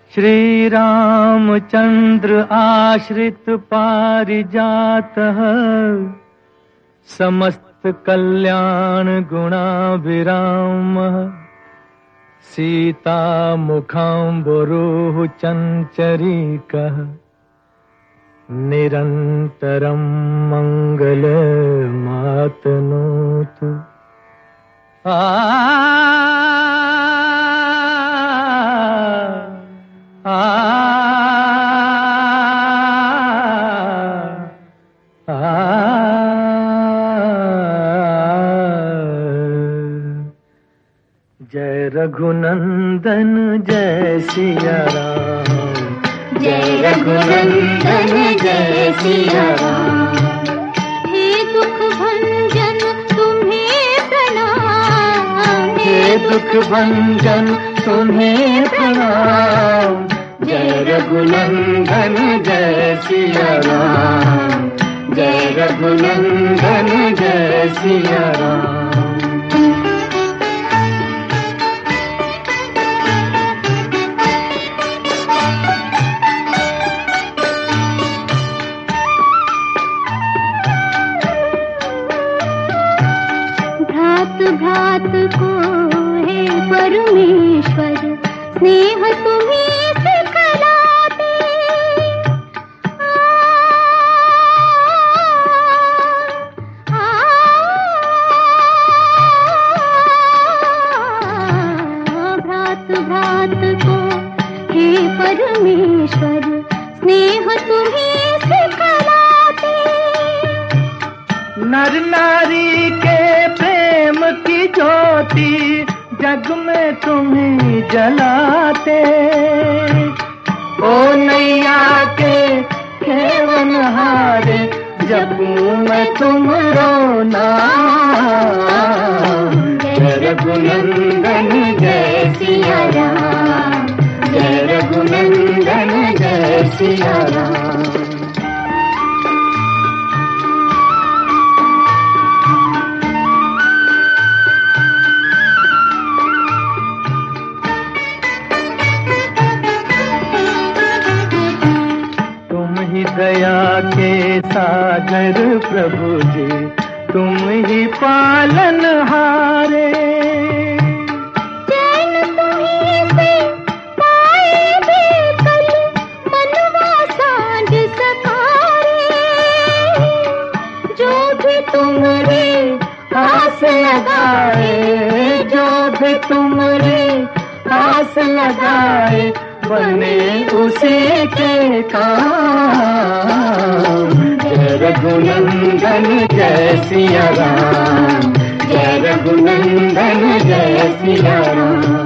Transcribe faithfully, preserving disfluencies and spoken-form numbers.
श्री रामचंद्र आश्रित पारिजातः समस्त कल्याण गुणाभिरामः सीता मुखाम्बुरुः चञ्चरीकः निरन्तरं मङ्गलमातनोतु। आ आ आ जय रघुनंदन जय सिया राम, जय रघुनंदन जय सिया राम। हे दुख भंजन तुम्हें प्रणाम, हे दुख भंजन तुम्हें प्रणाम। जय रघुनंदन जय सिया राम, जय रघुनंदन जय सिया राम। भ्रात को है परमेश्वर स्नेह तुम्हीं सिखलाते। भ्रात भ्रात को है परमेश्वर स्नेह तुम्हीं सिखलाते। नर नारी के प्रेम की ज्योति जग में तुम्हीं जलाते। ओ नैया के खेवन हारे जपूं मैं तुमरो नाम। जय रघुनंदन जय सिया राम, जय रघुनंदन जय सिया राम। दया के सागर प्रभु जी तुम ही पालन हारे। चैन तुम्हीं से पाए बेकल मनवा सांझ सकारे। जो भी तुमरे आस लगाए, जो भी तुमरे आस लगाए बने उसी के काम। जय रघुनंदन जय सिया राम, जय रघुनंदन जय सिया राम।